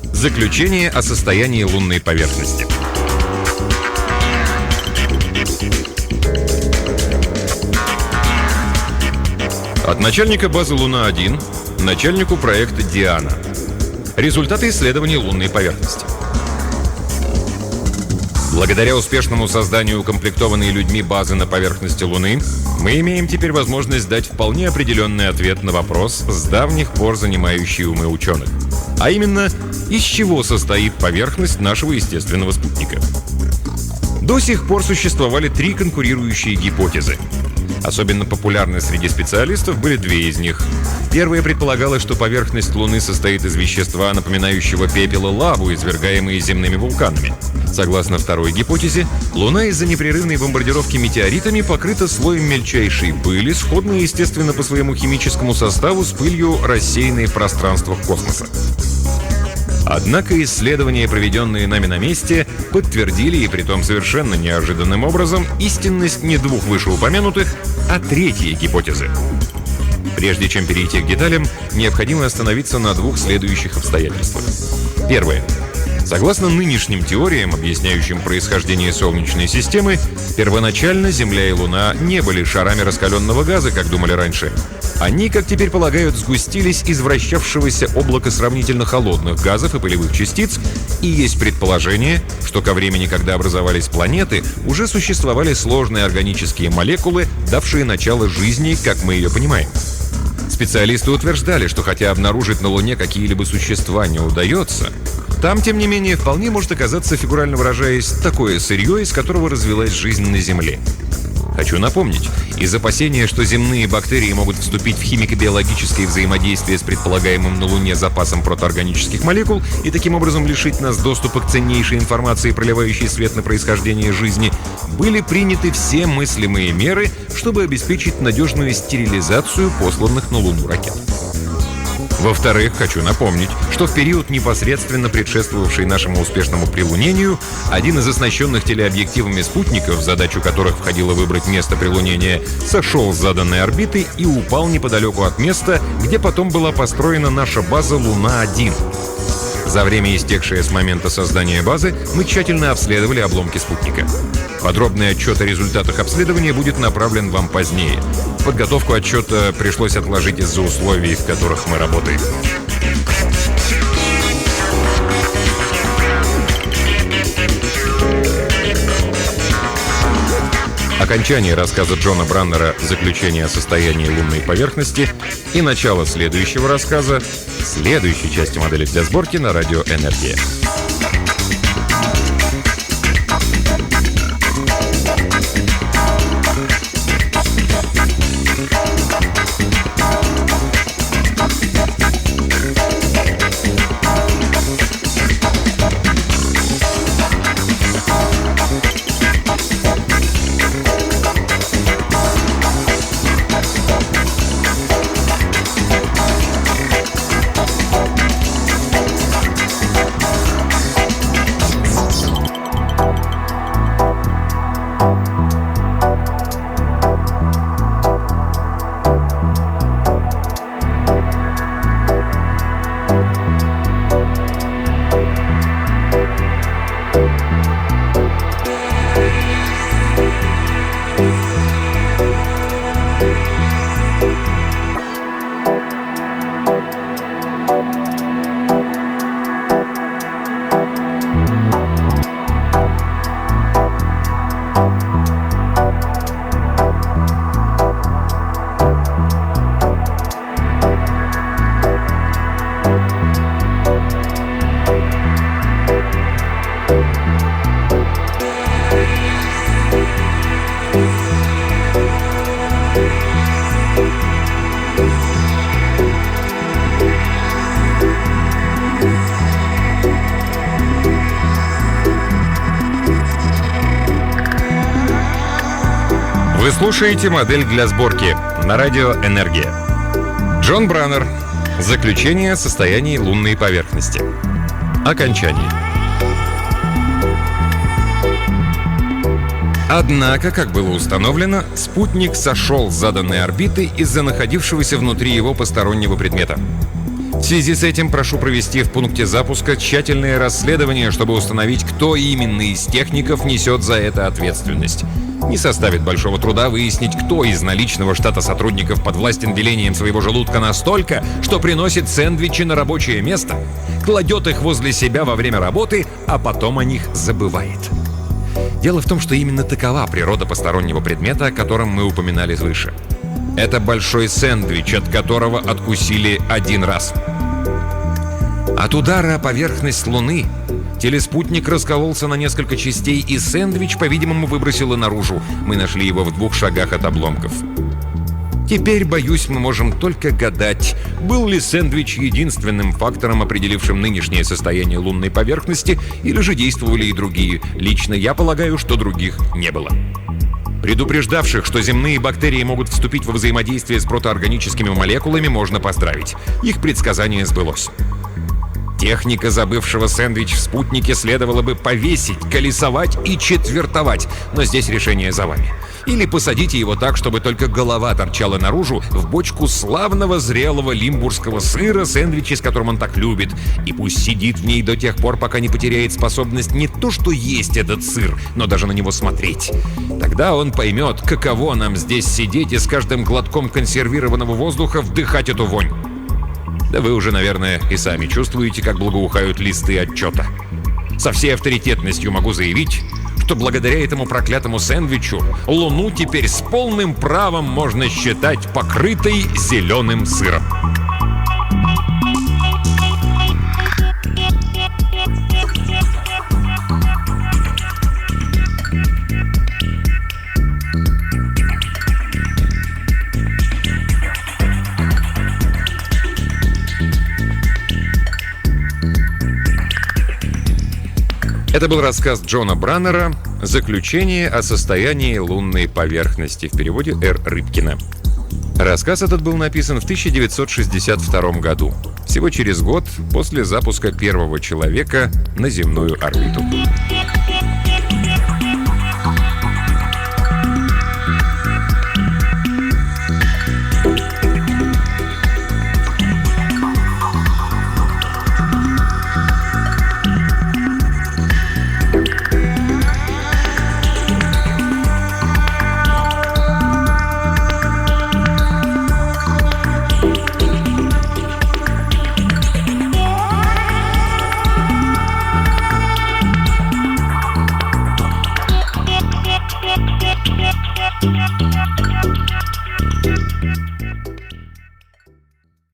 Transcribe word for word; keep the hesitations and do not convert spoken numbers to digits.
Заключение о состоянии лунной поверхности. От начальника базы Луна-один начальнику проекта Диана. Результаты исследований лунной поверхности. Благодаря успешному созданию укомплектованной людьми базы на поверхности Луны, мы имеем теперь возможность дать вполне определенный ответ на вопрос, с давних пор занимающий умы ученых. А именно, из чего состоит поверхность нашего естественного спутника. До сих пор существовали три конкурирующие гипотезы. Особенно популярны среди специалистов были две из них. Первая предполагала, что поверхность Луны состоит из вещества, напоминающего пепел и лаву, извергаемые земными вулканами. Согласно второй гипотезе, Луна из-за непрерывной бомбардировки метеоритами покрыта слоем мельчайшей пыли, сходной, естественно, по своему химическому составу с пылью, рассеянной в пространствах космоса. Однако исследования, проведенные нами на месте, подтвердили, и притом совершенно неожиданным образом, истинность не двух вышеупомянутых, а третьей гипотезы. Прежде чем перейти к деталям, необходимо остановиться на двух следующих обстоятельствах. Первое. Согласно нынешним теориям, объясняющим происхождение Солнечной системы, первоначально Земля и Луна не были шарами раскаленного газа, как думали раньше. Они, как теперь полагают, сгустились из вращавшегося облака сравнительно холодных газов и пылевых частиц, и есть предположение, что ко времени, когда образовались планеты, уже существовали сложные органические молекулы, давшие начало жизни, как мы ее понимаем. Специалисты утверждали, что хотя обнаружить на Луне какие-либо существа не удается, там, тем не менее, вполне может оказаться, фигурально выражаясь, такое сырье, из которого развилась жизнь на Земле. Хочу напомнить, из опасения, что земные бактерии могут вступить в химико-биологическое взаимодействие с предполагаемым на Луне запасом протоорганических молекул и таким образом лишить нас доступа к ценнейшей информации, проливающей свет на происхождение жизни, были приняты все мыслимые меры, чтобы обеспечить надежную стерилизацию посланных на Луну ракет. Во-вторых, хочу напомнить, что в период, непосредственно предшествовавший нашему успешному прилунению, один из оснащенных телеобъективами спутников, в задачу которых входило выбрать место прилунения, сошел с заданной орбиты и упал неподалеку от места, где потом была построена наша база Луна-один. За время, истекшее с момента создания базы, мы тщательно обследовали обломки спутника. Подробный отчет о результатах обследования будет направлен вам позднее. Подготовку отчета пришлось отложить из-за условий, в которых мы работаем. Окончание рассказа Джона Браннера «Заключение о состоянии лунной поверхности» и начало следующего рассказа следующей части модели для сборки на радио «Энергия». Вы слушаете модель для сборки на радио «Энергия». Джон Браннер. Заключение о состоянии лунной поверхности. Окончание. Однако, как было установлено, спутник сошел с заданной орбиты из-за находившегося внутри его постороннего предмета. В связи с этим прошу провести в пункте запуска тщательное расследование, чтобы установить, кто именно из техников несет за это ответственность. Не составит большого труда выяснить, кто из наличного штата сотрудников подвластен велениям своего желудка настолько, что приносит сэндвичи на рабочее место, кладет их возле себя во время работы, а потом о них забывает. Дело в том, что именно такова природа постороннего предмета, о котором мы упоминали выше. Это большой сэндвич, от которого откусили один раз. От удара о поверхность Луны телеспутник раскололся на несколько частей, и сэндвич, по-видимому, выбросило наружу. Мы нашли его в двух шагах от обломков. Теперь, боюсь, мы можем только гадать, был ли сэндвич единственным фактором, определившим нынешнее состояние лунной поверхности, или же действовали и другие. Лично я полагаю, что других не было. Предупреждавших, что земные бактерии могут вступить во взаимодействие с протоорганическими молекулами, можно поздравить. Их предсказание сбылось. Техника забывшего сэндвич в спутнике следовало бы повесить, колесовать и четвертовать, но здесь решение за вами. Или посадите его так, чтобы только голова торчала наружу, в бочку славного зрелого лимбургского сыра, сэндвичи, с которым он так любит, и пусть сидит в ней до тех пор, пока не потеряет способность не то что есть этот сыр, но даже на него смотреть. Тогда он поймет, каково нам здесь сидеть и с каждым глотком консервированного воздуха вдыхать эту вонь. Да вы уже, наверное, и сами чувствуете, как благоухают листы отчета. Со всей авторитетностью могу заявить, что благодаря этому проклятому сэндвичу Луну теперь с полным правом можно считать покрытой зеленым сыром. Это был рассказ Джона Браннера «Заключение о состоянии лунной поверхности» в переводе Р. Рыбкина. Рассказ этот был написан в тысяча девятьсот шестьдесят втором году, всего через год после запуска первого человека на земную орбиту.